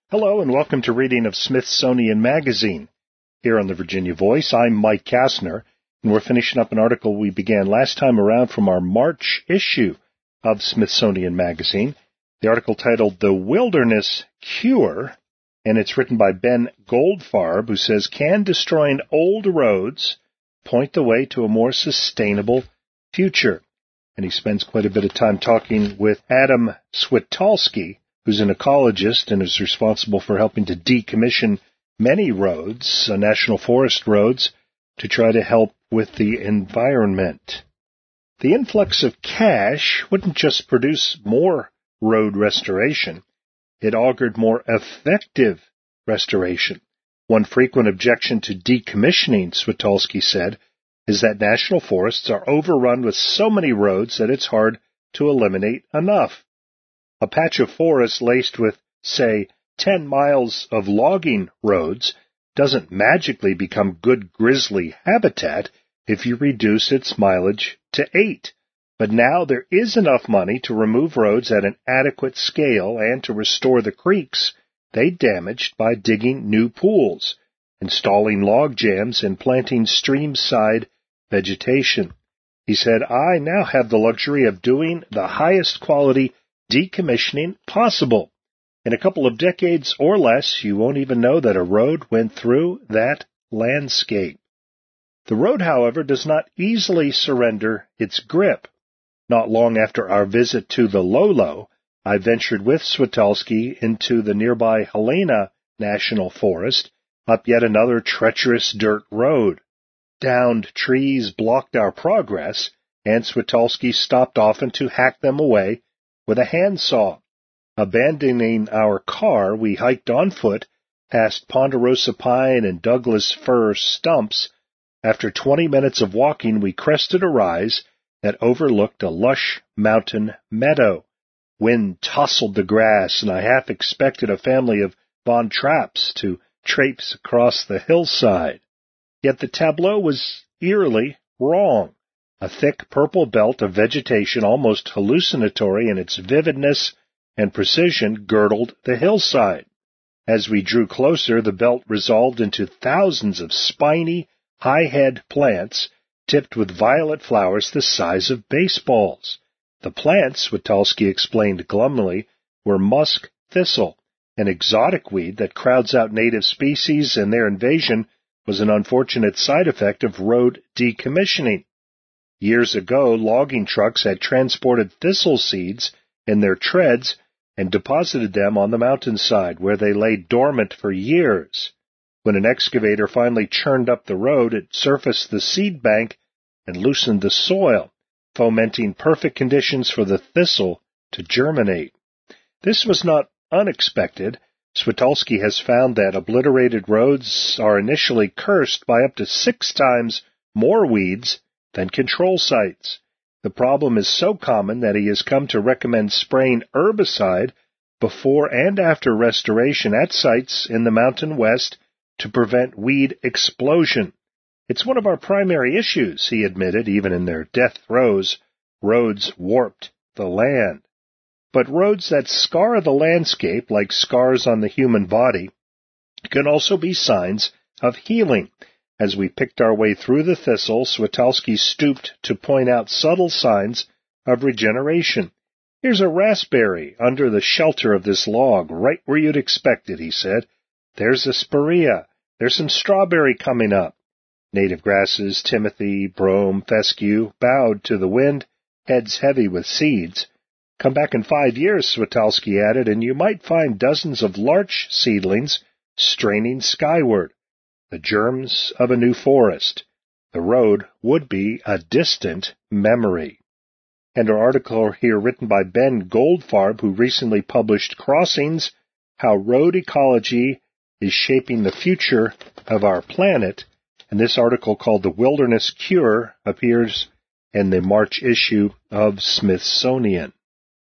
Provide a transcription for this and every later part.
Hello and welcome to Reading of Smithsonian Magazine. Here on the Virginia Voice, I'm Mike Kastner, and we're finishing up an article we began last time around from our March issue of Smithsonian Magazine. The article titled The Wilderness Cure, and it's written by Ben Goldfarb, who says, "Can destroying old roads point the way to a more sustainable future?" And he spends quite a bit of time talking with Adam Switalski, who's an ecologist and is responsible for helping to decommission many roads, national forest roads, to try to help with the environment. The influx of cash wouldn't just produce more road restoration, it augured more effective restoration. One frequent objection to decommissioning, Switalski said, is that national forests are overrun with so many roads that it's hard to eliminate enough. A patch of forest laced with, say, 10 miles of logging roads doesn't magically become good grizzly habitat if you reduce its mileage to 8. But now there is enough money to remove roads at an adequate scale and to restore the creeks they damaged by digging new pools, installing log jams, and planting stream-side vegetation. He said, "I now have the luxury of doing the highest quality decommissioning possible. In a couple of decades or less, you won't even know that a road went through that landscape." The road, however, does not easily surrender its grip. Not long after our visit to the Lolo, I ventured with Switalski into the nearby Helena National Forest, up yet another treacherous dirt road. Downed trees blocked our progress, and Switalski stopped often to hack them away with a handsaw. Abandoning our car, we hiked on foot past ponderosa pine and Douglas fir stumps. After 20 minutes of walking, we crested a rise that overlooked a lush mountain meadow. Wind tousled the grass, and I half expected a family of Von Trapps to traipse across the hillside. Yet the tableau was eerily wrong. A thick purple belt of vegetation, almost hallucinatory in its vividness and precision, girdled the hillside. As we drew closer, the belt resolved into thousands of spiny, high-head plants tipped with violet flowers the size of baseballs. The plants, Switalski explained glumly, were musk thistle, an exotic weed that crowds out native species, and their invasion was an unfortunate side effect of road decommissioning. Years ago, logging trucks had transported thistle seeds in their treads and deposited them on the mountainside, where they lay dormant for years. When an excavator finally churned up the road, it surfaced the seed bank and loosened the soil, fomenting perfect conditions for the thistle to germinate. This was not unexpected. Switalski has found that obliterated roads are initially cursed by up to 6 times more weeds than control sites. The problem is so common that he has come to recommend spraying herbicide before and after restoration at sites in the Mountain West to prevent weed explosion. "It's one of our primary issues," he admitted, even in their death throes. Roads warped the land. But roads that scar the landscape, like scars on the human body, can also be signs of healing. As we picked our way through the thistle, Switalski stooped to point out subtle signs of regeneration. "Here's a raspberry under the shelter of this log, right where you'd expect it," he said. "There's a spirea. There's some strawberry coming up." Native grasses, timothy, brome, fescue, bowed to the wind, heads heavy with seeds. "Come back in 5 years," Switalski added, "and you might find dozens of larch seedlings straining skyward. The germs of a new forest. The road would be a distant memory." And our article here written by Ben Goldfarb, who recently published Crossings, How Road Ecology is Shaping the Future of Our Planet. And this article, called The Wilderness Cure, appears in the March issue of Smithsonian.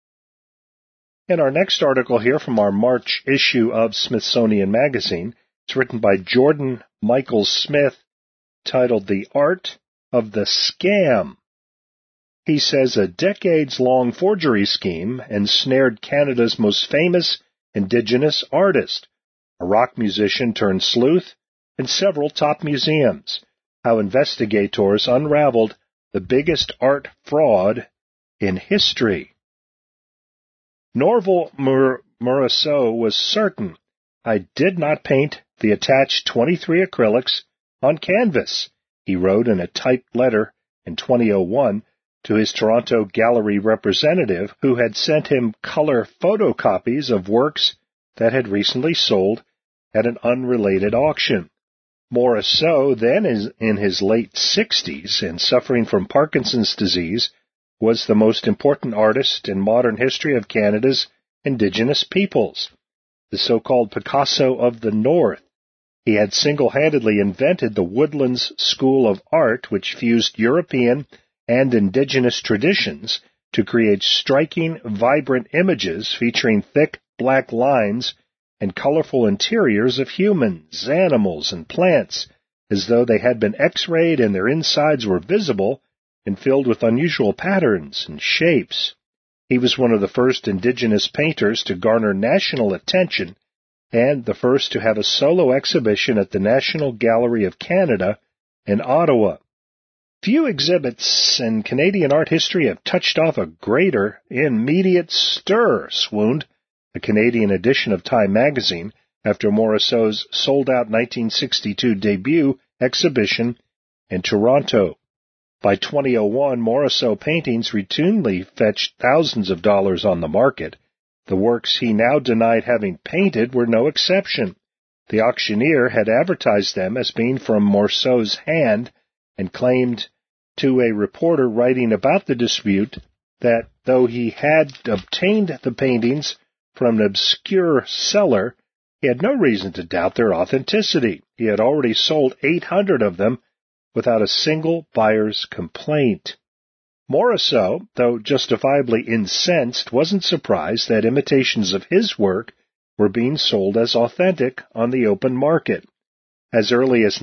And our next article here from our March issue of Smithsonian Magazine, it's written by Jordan Michael Smith, titled The Art of the Scam. He says a decades-long forgery scheme ensnared Canada's most famous Indigenous artist, a rock musician turned sleuth, and several top museums. How investigators unraveled the biggest art fraud in history. Norval Morisot was certain, "I did not paint the attached 23 acrylics on canvas," he wrote in a typed letter in 2001 to his Toronto gallery representative, who had sent him color photocopies of works that had recently sold at an unrelated auction. Morisot, then in his late 60s and suffering from Parkinson's disease, was the most important artist in modern history of Canada's Indigenous peoples, the so-called Picasso of the North. He had single-handedly invented the Woodlands School of Art, which fused European and Indigenous traditions to create striking, vibrant images featuring thick black lines and colorful interiors of humans, animals, and plants, as though they had been X-rayed and their insides were visible and filled with unusual patterns and shapes. He was one of the first Indigenous painters to garner national attention and the first to have a solo exhibition at the National Gallery of Canada in Ottawa. Few exhibits in Canadian art history have touched off a greater immediate stir, swooned a Canadian edition of Time magazine after Morisot's sold-out 1962 debut exhibition in Toronto. By 2001, Morisot paintings routinely fetched thousands of dollars on the market. The works he now denied having painted were no exception. The auctioneer had advertised them as being from Morisot's hand and claimed to a reporter writing about the dispute that though he had obtained the paintings from an obscure seller, he had no reason to doubt their authenticity. He had already sold 800 of them without a single buyer's complaint. Morisot, though justifiably incensed, wasn't surprised that imitations of his work were being sold as authentic on the open market. As early as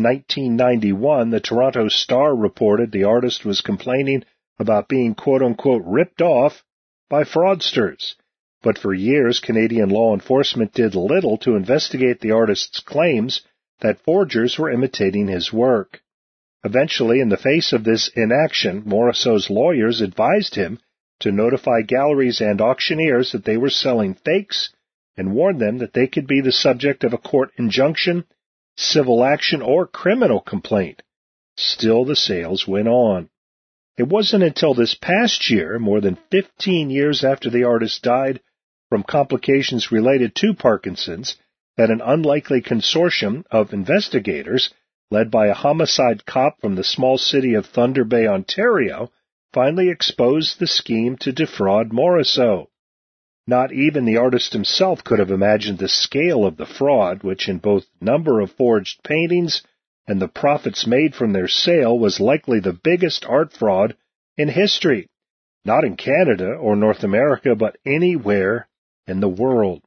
1991, the Toronto Star reported the artist was complaining about being quote-unquote ripped off by fraudsters. But for years, Canadian law enforcement did little to investigate the artist's claims that forgers were imitating his work. Eventually, in the face of this inaction, Morisot's lawyers advised him to notify galleries and auctioneers that they were selling fakes and warned them that they could be the subject of a court injunction, civil action, or criminal complaint. Still, the sales went on. It wasn't until this past year, more than 15 years after the artist died from complications related to Parkinson's, that an unlikely consortium of investigators, led by a homicide cop from the small city of Thunder Bay, Ontario, finally exposed the scheme to defraud Morisot. Not even the artist himself could have imagined the scale of the fraud, which in both number of forged paintings and the profits made from their sale was likely the biggest art fraud in history, not in Canada or North America, but anywhere in the world.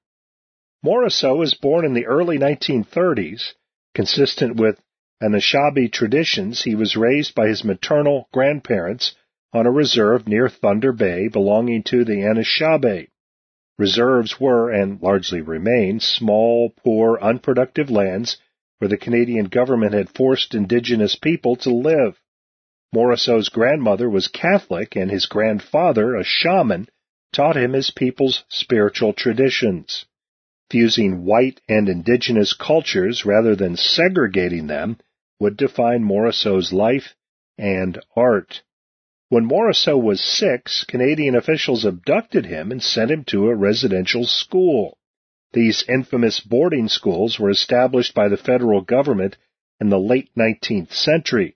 Morisot was born in the early 1930s. Consistent with Anishinaabe traditions, he was raised by his maternal grandparents on a reserve near Thunder Bay belonging to the Anishinaabe. Reserves were, and largely remain, small, poor, unproductive lands where the Canadian government had forced Indigenous people to live. Morisot's grandmother was Catholic, and his grandfather, a shaman, taught him his people's spiritual traditions. Fusing white and Indigenous cultures rather than segregating them would define Morisot's life and art. When Morisot was 6, Canadian officials abducted him and sent him to a residential school. These infamous boarding schools were established by the federal government in the late 19th century.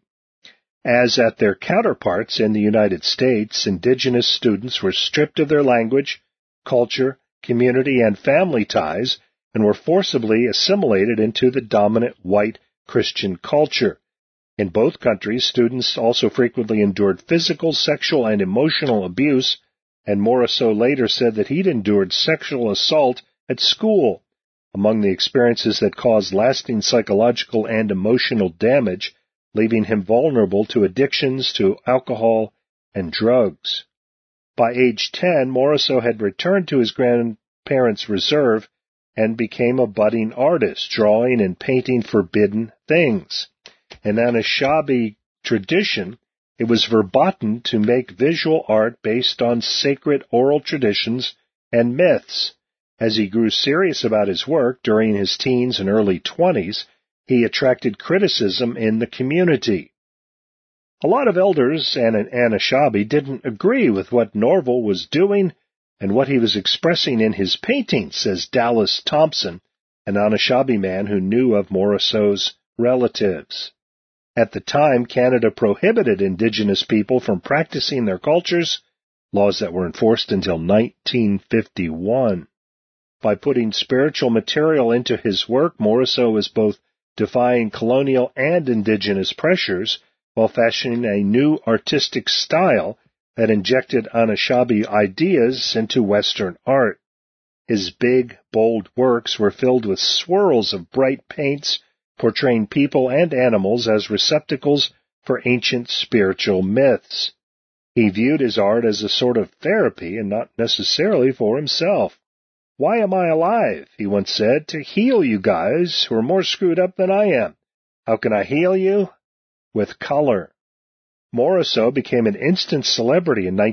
As at their counterparts in the United States, Indigenous students were stripped of their language, culture, community, and family ties and were forcibly assimilated into the dominant white Christian culture. In both countries, students also frequently endured physical, sexual, and emotional abuse, and Morisot later said that he'd endured sexual assault at school. Among the experiences that caused lasting psychological and emotional damage, leaving him vulnerable to addictions to alcohol and drugs. By age 10, Morisot had returned to his grandparents' reserve and became a budding artist, drawing and painting forbidden things. In Anishinaabe tradition, it was verboten to make visual art based on sacred oral traditions and myths. As he grew serious about his work during his teens and early 20s, he attracted criticism in the community. A lot of elders and Anishinaabe didn't agree with what Norval was doing and what he was expressing in his paintings, says Dallas Thompson, an Anishinaabe man who knew of Morisot's relatives. At the time, Canada prohibited Indigenous people from practicing their cultures, laws that were enforced until 1951. By putting spiritual material into his work, Morisot was both defying colonial and Indigenous pressures while fashioning a new artistic style that injected Anishinaabe ideas into Western art. His big, bold works were filled with swirls of bright paints portraying people and animals as receptacles for ancient spiritual myths. He viewed his art as a sort of therapy and not necessarily for himself. "Why am I alive?" he once said. "To heal you guys who are more screwed up than I am. How can I heal you? With color." Morisot became an instant celebrity in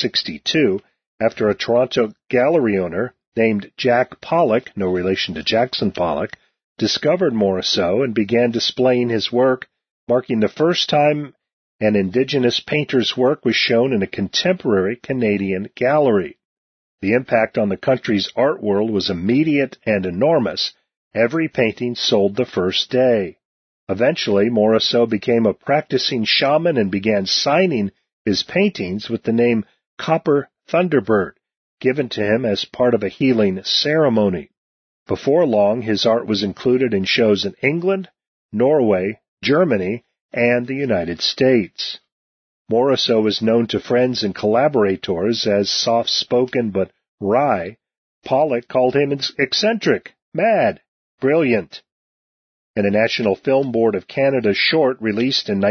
1962 after a Toronto gallery owner named Jack Pollock, no relation to Jackson Pollock, discovered Morisot and began displaying his work, marking the first time an Indigenous painter's work was shown in a contemporary Canadian gallery. The impact on the country's art world was immediate and enormous. Every painting sold the first day. Eventually, Morisot became a practicing shaman and began signing his paintings with the name Copper Thunderbird, given to him as part of a healing ceremony. Before long, his art was included in shows in England, Norway, Germany, and the United States. Morisot was known to friends and collaborators as soft-spoken but wry. Pollock called him eccentric, mad, brilliant. In a National Film Board of Canada short released in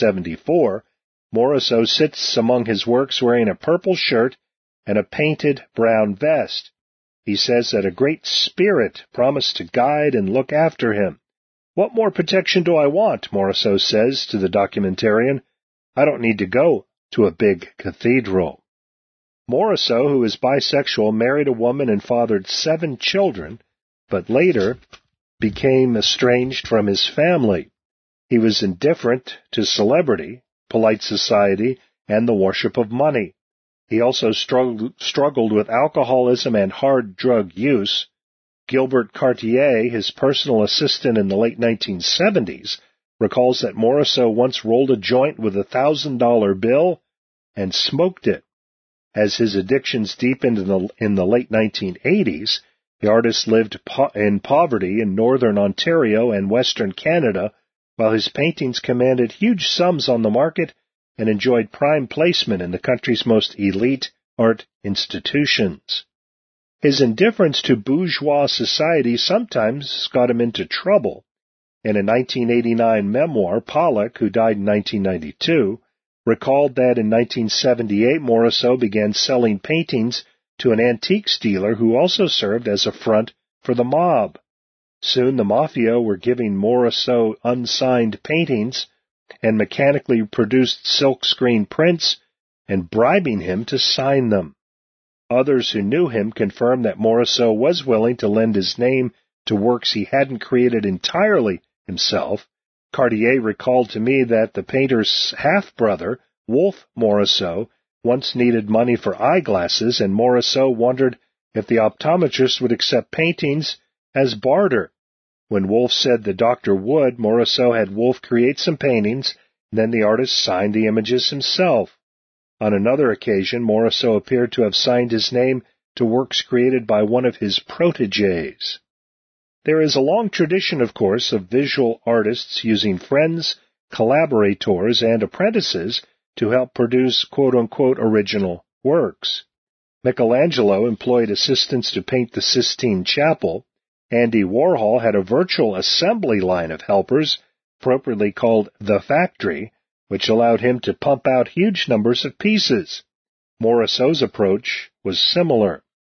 1974, Morisot sits among his works wearing a purple shirt and a painted brown vest. He says that a great spirit promised to guide and look after him. "What more protection do I want?" Morisot says to the documentarian. "I don't need to go to a big cathedral." Morisot, who is bisexual, married a woman and fathered 7 children, but later became estranged from his family. He was indifferent to celebrity, polite society, and the worship of money. He also struggled with alcoholism and hard drug use. Gilbert Cartier, his personal assistant in the late 1970s, recalls that Morisot once rolled a joint with a $1,000 bill and smoked it. As his addictions deepened in the late 1980s, the artist lived in poverty in northern Ontario and western Canada, while his paintings commanded huge sums on the market and enjoyed prime placement in the country's most elite art institutions. His indifference to bourgeois society sometimes got him into trouble. In a 1989 memoir, Pollock, who died in 1992, recalled that in 1978 Morisot began selling paintings to an antiques dealer who also served as a front for the mob. Soon the mafia were giving Morisot unsigned paintings and mechanically produced silkscreen prints and bribing him to sign them. Others who knew him confirmed that Morisot was willing to lend his name to works he hadn't created entirely himself. Cartier recalled to me that the painter's half-brother, Wolfe Morisot, once needed money for eyeglasses, and Morisot wondered if the optometrist would accept paintings as barter. When Wolfe said the doctor would, Morisot had Wolfe create some paintings, and then the artist signed the images himself. On another occasion, Morisot appeared to have signed his name to works created by one of his protégés. There is a long tradition, of course, of visual artists using friends, collaborators, and apprentices to help produce quote-unquote original works. Michelangelo employed assistants to paint the Sistine Chapel. Andy Warhol had a virtual assembly line of helpers, appropriately called the Factory, which allowed him to pump out huge numbers of pieces. Morisot's approach was similar.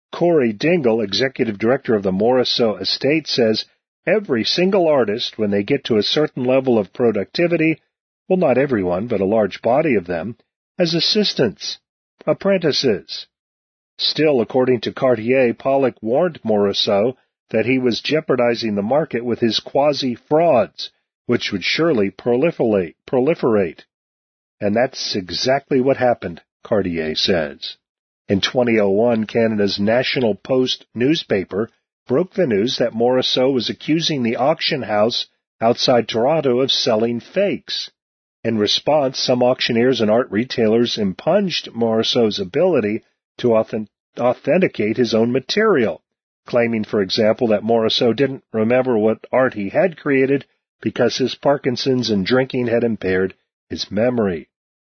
Corey Dingle, executive director of the Morisot estate, says every single artist, when they get to a certain level of productivity, well, not everyone, but a large body of them, has assistants, apprentices. Still, according to Cartier, Pollock warned Morisot that he was jeopardizing the market with his quasi-frauds, which would surely proliferate. And that's exactly what happened, Cartier says. In 2001, Canada's National Post newspaper broke the news that Morisot was accusing the auction house outside Toronto of selling fakes. In response, some auctioneers and art retailers impunged Morisot's ability to authenticate his own material, claiming, for example, that Morisot didn't remember what art he had created because his Parkinson's and drinking had impaired his memory.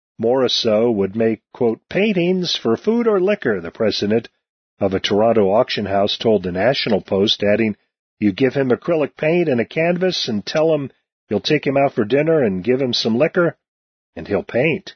Morisot would make, quote, paintings for food or liquor, the president of a Toronto auction house told the National Post, adding, you give him acrylic paint and a canvas and tell him you'll take him out for dinner and give him some liquor, and he'll paint.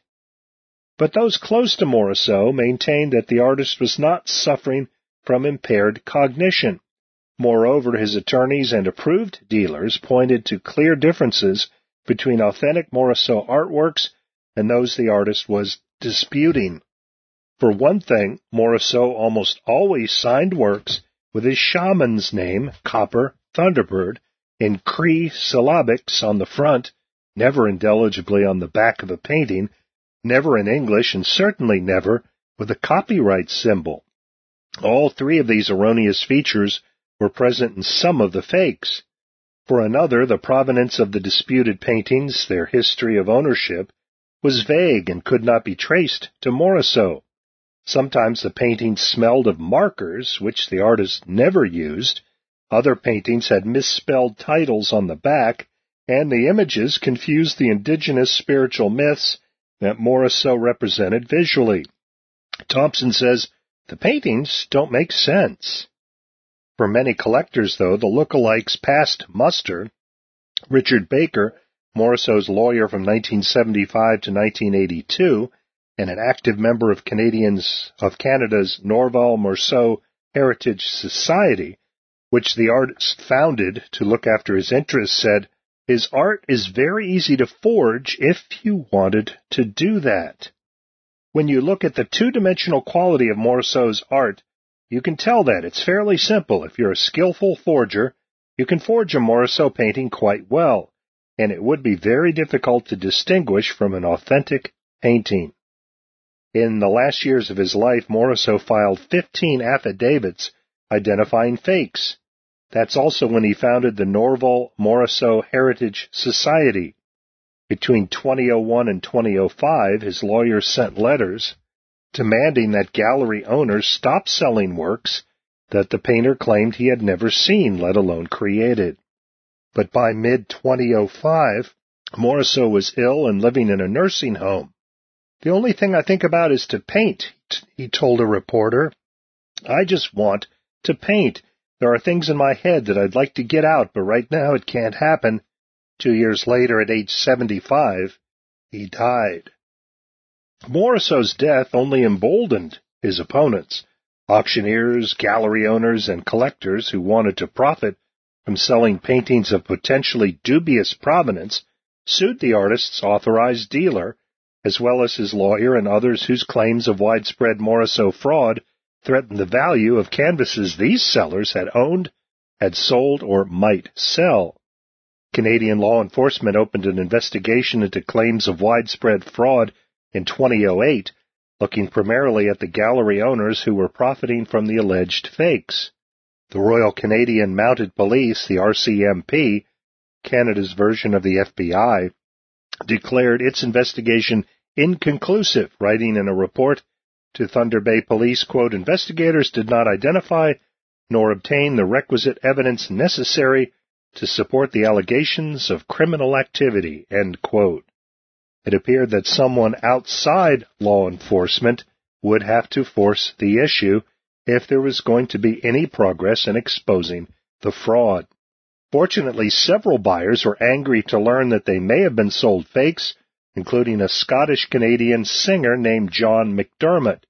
But those close to Morisot maintained that the artist was not suffering from impaired cognition. Moreover, his attorneys and approved dealers pointed to clear differences between authentic Morisot artworks and those the artist was disputing. For one thing, Morisot almost always signed works with his shaman's name, Copper Thunderbird, in Cree syllabics on the front, never indelibly on the back of a painting, never in English, and certainly never with a copyright symbol. All three of these erroneous features were present in some of the fakes. For another, the provenance of the disputed paintings, their history of ownership, was vague and could not be traced to Morisot. Sometimes the paintings smelled of markers, which the artist never used. Other paintings had misspelled titles on the back, and the images confused the indigenous spiritual myths that Morisot represented visually. Thompson says, the paintings don't make sense. For many collectors, though, the lookalikes passed muster. Richard Baker, Morisot's lawyer from 1975 to 1982, and an active member of Canada's Norval Morceau Heritage Society, which the artist founded to look after his interests, said, his art is very easy to forge if you wanted to do that. When you look at the two-dimensional quality of Morisot's art, you can tell that it's fairly simple. If you're a skillful forger, you can forge a Morisot painting quite well, and it would be very difficult to distinguish from an authentic painting. In the last years of his life, Morisot filed 15 affidavits identifying fakes. That's also when he founded the Norval Morceau Heritage Society. Between 2001 and 2005, his lawyers sent letters demanding that gallery owners stop selling works that the painter claimed he had never seen, let alone created. But by mid-2005, Morisot was ill and living in a nursing home. The only thing I think about is to paint, he told a reporter. I just want to paint. There are things in my head that I'd like to get out, but right now it can't happen. 2 years later, at age 75, he died. Morisot's death only emboldened his opponents, auctioneers, gallery owners, and collectors who wanted to profit from selling paintings of potentially dubious provenance, sued the artist's authorized dealer, as well as his lawyer and others whose claims of widespread Morisot fraud threatened the value of canvases these sellers had owned, had sold, or might sell. Canadian law enforcement opened an investigation into claims of widespread fraud in 2008, looking primarily at the gallery owners who were profiting from the alleged fakes. The Royal Canadian Mounted Police, the RCMP, Canada's version of the FBI, declared its investigation inconclusive, writing in a report to Thunder Bay Police, quote, investigators did not identify nor obtain the requisite evidence necessary to support the allegations of criminal activity, end quote. It appeared that someone outside law enforcement would have to force the issue if there was going to be any progress in exposing the fraud. Fortunately, several buyers were angry to learn that they may have been sold fakes, including a Scottish-Canadian singer named John McDermott,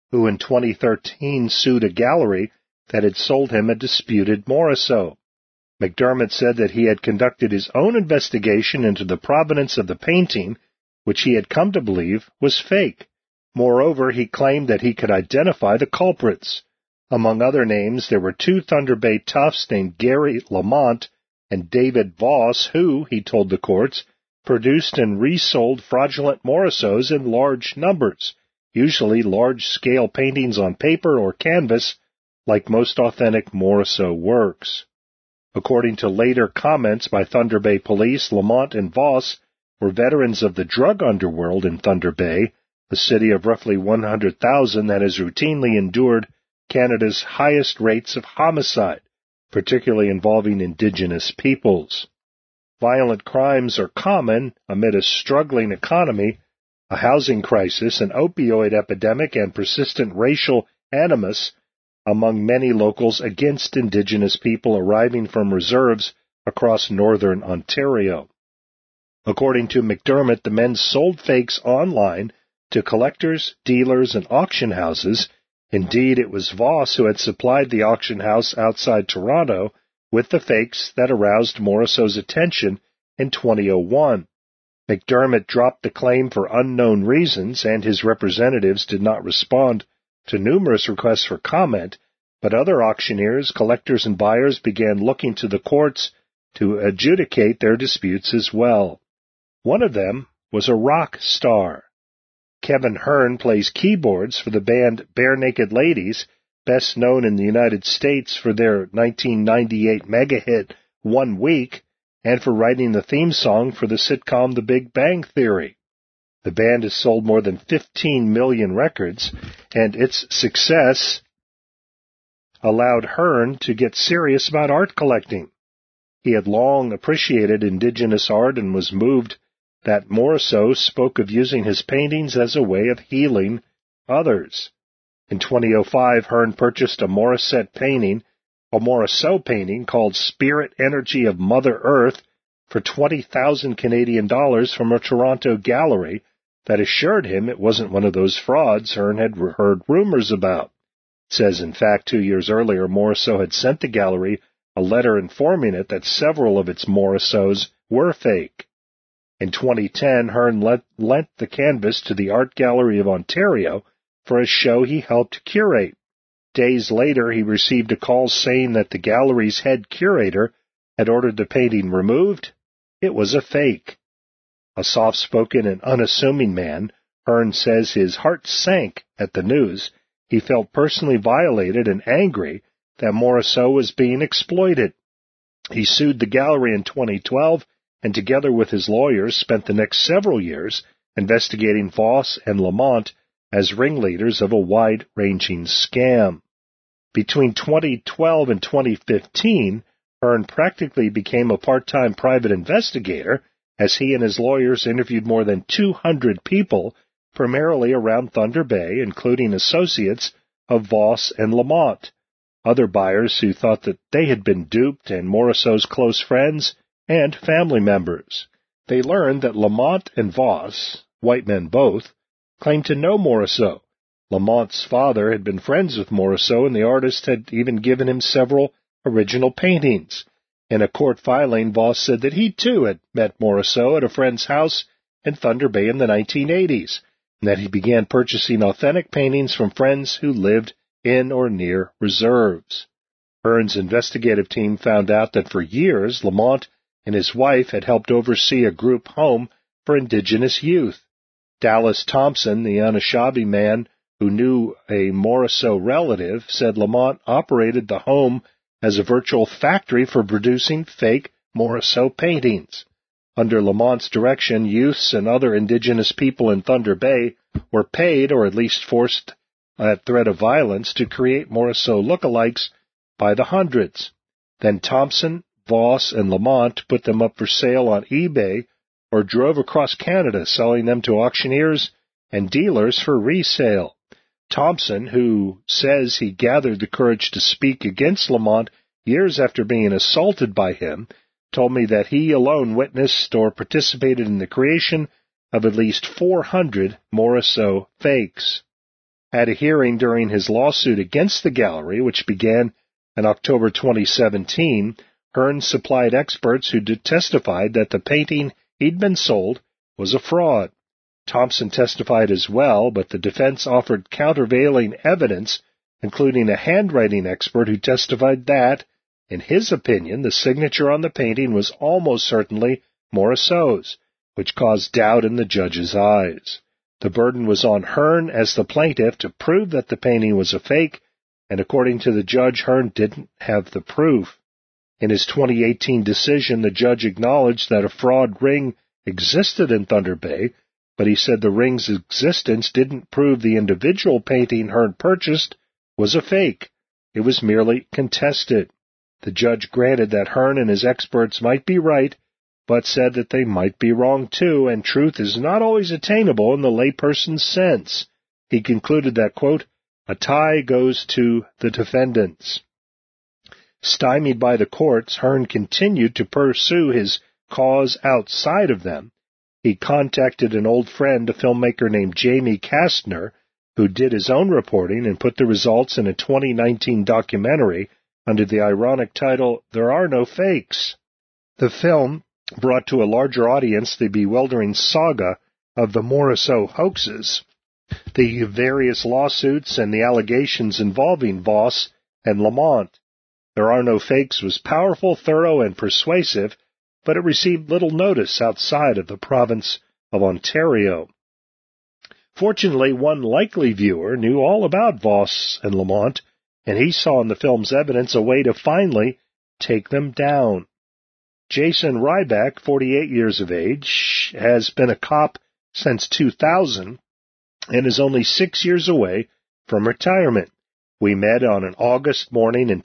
who in 2013 sued a gallery that had sold him a disputed Morisot. McDermott said that he had conducted his own investigation into the provenance of the painting, which he had come to believe was fake. Moreover, he claimed that he could identify the culprits. Among other names, there were two Thunder Bay toughs named Gary Lamont and David Voss who, he told the courts, produced and resold fraudulent Morisots in large numbers, usually large-scale paintings on paper or canvas, like most authentic Morisot works. According to later comments by Thunder Bay police, Lamont and Voss were veterans of the drug underworld in Thunder Bay, a city of roughly 100,000 that has routinely endured Canada's highest rates of homicide, particularly involving Indigenous peoples. Violent crimes are common amid a struggling economy, a housing crisis, an opioid epidemic, and persistent racial animus among many locals against Indigenous people arriving from reserves across northern Ontario. According to McDermott, the men sold fakes online to collectors, dealers, and auction houses. Indeed, it was Voss who had supplied the auction house outside Toronto with the fakes that aroused Morisot's attention in 2001. McDermott dropped the claim for unknown reasons, and his representatives did not respond to numerous requests for comment, but other auctioneers, collectors, and buyers began looking to the courts to adjudicate their disputes as well. One of them was a rock star. Kevin Hearn plays keyboards for the band Bare Naked Ladies, best known in the United States for their 1998 mega hit 1 Week, and for writing the theme song for the sitcom The Big Bang Theory. The band has sold more than 15 million records, and its success allowed Hearn to get serious about art collecting. He had long appreciated Indigenous art and was moved that Morisot spoke of using his paintings as a way of healing others. In 2005, Hearn purchased a Morisot painting called Spirit Energy of Mother Earth for 20,000 Canadian dollars from a Toronto gallery that assured him it wasn't one of those frauds Hearn had heard rumors about. It says, in fact, 2 years earlier, Morisot had sent the gallery a letter informing it that several of its Morisots were fake. In 2010, Hearn lent the canvas to the Art Gallery of Ontario for a show he helped curate. Days later, he received a call saying that the gallery's head curator had ordered the painting removed. It was a fake. A soft-spoken and unassuming man, Hearn says his heart sank at the news. He felt personally violated and angry that Morisot was being exploited. He sued the gallery in 2012 and together with his lawyers spent the next several years investigating Voss and Lamont as ringleaders of a wide-ranging scam. Between 2012 and 2015, Hearn practically became a part-time private investigator as he and his lawyers interviewed more than 200 people, primarily around Thunder Bay, including associates of Voss and Lamont, other buyers who thought that they had been duped, and Morisot's close friends and family members. They learned that Lamont and Voss, white men both, claimed to know Morisot. Lamont's father had been friends with Morisot, and the artist had even given him several original paintings. In a court filing, Voss said that he too had met Morisot at a friend's house in Thunder Bay in the 1980s, and that he began purchasing authentic paintings from friends who lived in or near reserves. Hearn's investigative team found out that for years Lamont and his wife had helped oversee a group home for Indigenous youth. Dallas Thompson, the Anishinaabe man who knew a Morisot relative, said Lamont operated the home as a virtual factory for producing fake Morisot paintings. Under Lamont's direction, youths and other Indigenous people in Thunder Bay were paid, or at least forced at threat of violence, to create Morisot lookalikes by the hundreds. Then Thompson, Voss, and Lamont put them up for sale on eBay or drove across Canada selling them to auctioneers and dealers for resale. Thompson, who says he gathered the courage to speak against Lamont years after being assaulted by him, told me that he alone witnessed or participated in the creation of at least 400 Morisot fakes. at a hearing during his lawsuit against the gallery, which began in October 2017, Hearn supplied experts who testified that the painting he'd been sold was a fraud. Thompson testified as well, but the defense offered countervailing evidence, including a handwriting expert who testified that, in his opinion, the signature on the painting was almost certainly Morisot's, which caused doubt in the judge's eyes. The burden was on Hearn as the plaintiff to prove that the painting was a fake, and according to the judge, Hearn didn't have the proof. In his 2018 decision, the judge acknowledged that a fraud ring existed in Thunder Bay, but he said the ring's existence didn't prove the individual painting Hearn purchased was a fake. It was merely contested. The judge granted that Hearn and his experts might be right, but said that they might be wrong too, and truth is not always attainable in the layperson's sense. He concluded that, quote, a tie goes to the defendants. Stymied by the courts, Hearn continued to pursue his cause outside of them. He contacted an old friend, a filmmaker named Jamie Kastner, who did his own reporting and put the results in a 2019 documentary under the ironic title, There Are No Fakes. The film brought to a larger audience the bewildering saga of the Morisot hoaxes, the various lawsuits and the allegations involving Voss and Lamont. There Are No Fakes was powerful, thorough, and persuasive, but it received little notice outside of the province of Ontario. Fortunately, one likely viewer knew all about Voss and Lamont, and he saw in the film's evidence a way to finally take them down. Jason Ryback, 48 years of age, has been a cop since 2000 and is only 6 years away from retirement. We met on an August morning in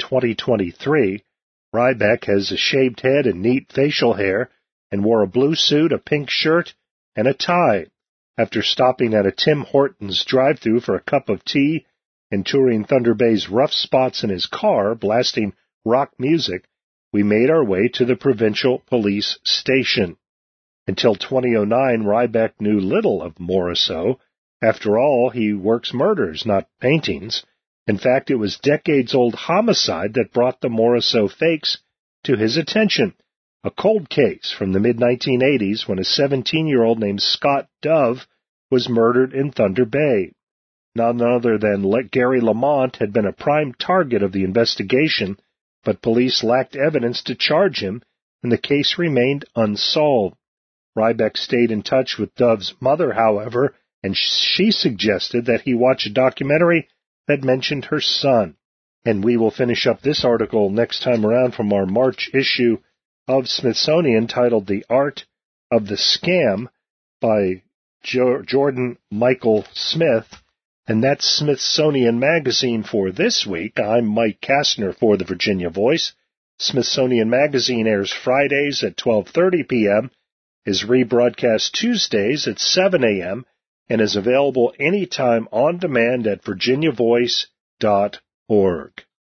2023. Ryback has a shaved head and neat facial hair and wore a blue suit, a pink shirt, and a tie. After stopping at a Tim Hortons drive-thru for a cup of tea and touring Thunder Bay's rough spots in his car, blasting rock music, we made our way to the provincial police station. Until 2009, Ryback knew little of Morisot. After all, he works murders, not paintings. In fact, it was decades-old homicide that brought the Morisot fakes to his attention, a cold case from the mid-1980s when a 17-year-old named Scott Dove was murdered in Thunder Bay. None other than Gary Lamont had been a prime target of the investigation, but police lacked evidence to charge him, and the case remained unsolved. Ryback stayed in touch with Dove's mother, however, and she suggested that he watch a documentary that mentioned her son. And we will finish up this article next time around from our March issue of Smithsonian titled The Art of the Scam by Jordan Michael Smith. And that's Smithsonian Magazine for this week. I'm Mike Kastner for the Virginia Voice. Smithsonian Magazine airs Fridays at 12:30 p.m., is rebroadcast Tuesdays at 7 a.m., and is available anytime on demand at virginiavoice.org.